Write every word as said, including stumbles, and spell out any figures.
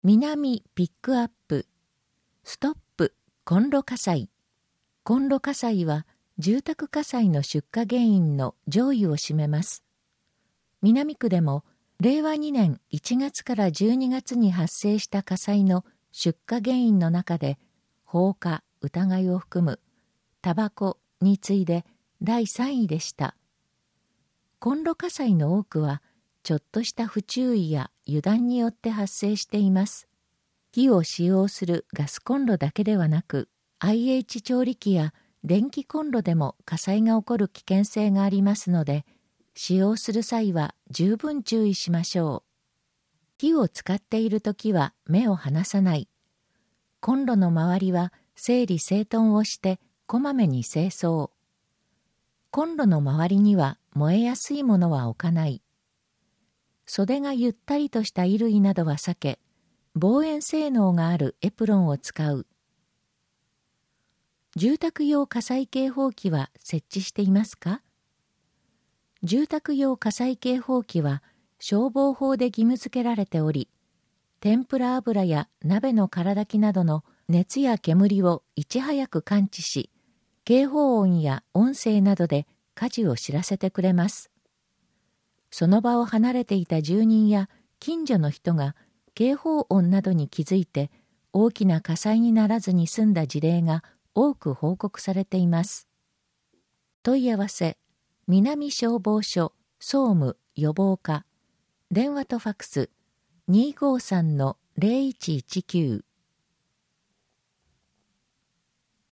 南ピックアップ、ストップコンロ火災。コンロ火災は住宅火災の出火原因の上位を占めます。南区でもれいわにねんいちがつからじゅうにがつに発生した火災の出火原因の中で、放火疑いを含むタバコに次いでだいさんいでした。コンロ火災の多くはちょっとした不注意や油断によって発生しています。火を使用するガスコンロだけではなく、アイエイチ 調理器や電気コンロでも火災が起こる危険性がありますので、使用する際は十分注意しましょう。火を使っているときは目を離さない。コンロの周りは整理整頓をしてこまめに清掃。コンロの周りには燃えやすいものは置かない。袖がゆったりとした衣類などは避け、防煙性能があるエプロンを使う。住宅用火災警報器は設置していますか？住宅用火災警報器は消防法で義務付けられており、天ぷら油や鍋の空炊きなどの熱や煙をいち早く感知し、警報音や音声などで火事を知らせてくれます。その場を離れていた住人や近所の人が警報音などに気づいて大きな火災にならずに済んだ事例が多く報告されています。問い合わせ、南消防署総務予防課、電話とファックス にーごーさんのぜろいちいちきゅう